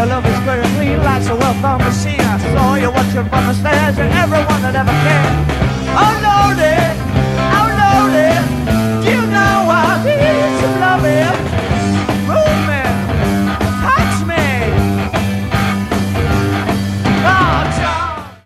love is good and clean like a well-thumbed machine. I saw you watching from the stairs.